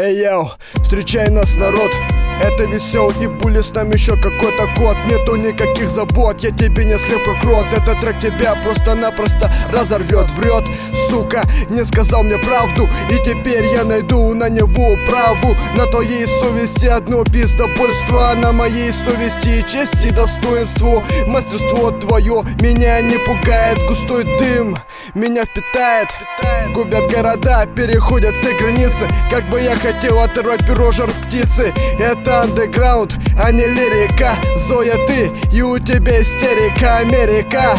Эй, йоу, встречай нас, народ. Это весел и були, с нами еще какой-то код. Нету никаких забот, я тебе не слеп как рот. Этот трек тебя просто-напросто разорвет. Врет, сука, не сказал мне правду. И теперь я найду на него праву. На твоей совести одно пиздобольство, а на моей совести и честь и достоинство. Мастерство твое меня не пугает. Густой дым меня впитает. Губят города, переходят все границы. Как бы я хотел оторвать перо жар птицы. Это андеграунд, а не лирика. Зоя, ты, и у тебя истерика. Америка,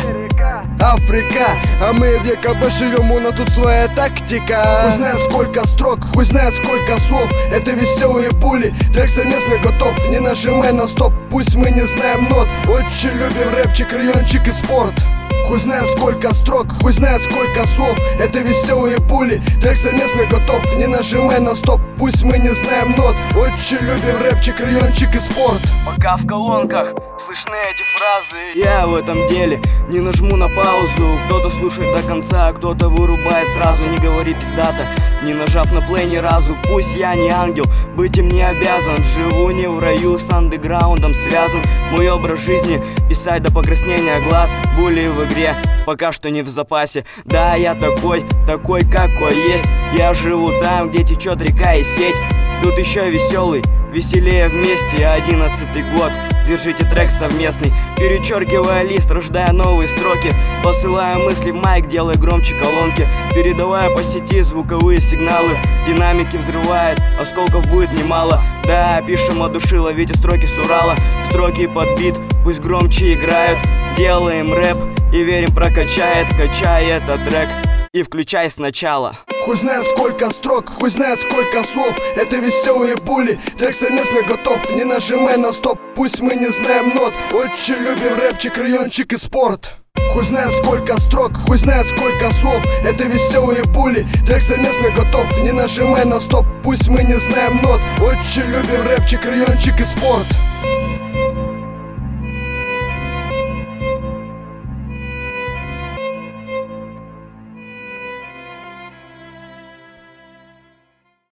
Африка, а мы в ЕКБ живем, у нас тут своя тактика. Хуй знает сколько строк, хуй знает сколько слов. Это веселые пули, трек совместно готов. Не нажимай на стоп, пусть мы не знаем нот. Очень любим рэпчик, райончик и спорт. Хуй знает сколько строк, хуй знает сколько слов. Это веселые пули, трек совместно готов. Не нажимай на стоп, пусть мы не знаем нот. Очень любим рэпчик, райончик и спорт. Пока в колонках слышны эти фразы, я в этом деле не нажму на паузу. Кто-то слушает до конца, кто-то вырубает сразу. Не говори пиздато, не нажав на плей ни разу. Пусть я не ангел, быть им не обязан. Живу не в раю, с андеграундом связан. Мой образ жизни писать до покраснения глаз. Були в игре, пока что не в запасе. Да, я такой какой есть. Я живу там, где течет река и сеть. Тут еще веселый, веселее вместе. 11-й год, держите трек совместный. Перечеркивая лист, рождая новые строки. Посылаю мысли в майк, делая громче колонки. Передавая по сети звуковые сигналы. Динамики взрывает, осколков будет немало. Да, пишем от души, ловите строки с Урала. Строки под бит, пусть громче играют. Делаем рэп и верим прокачает. Качай этот трек и включай сначала. Хуй знает сколько строк, хуй знает сколько слов. Это веселые пули, трек совместно готов. Не нажимай на стоп, пусть мы не знаем нот. Очень любим рэпчик, райончик и спорт. Хуй знает сколько строк, хуй знает сколько слов. Это веселые пули, трек совместно готов. Не нажимай на стоп, пусть мы не знаем нот. Очень любим рэпчик, райончик и спорт.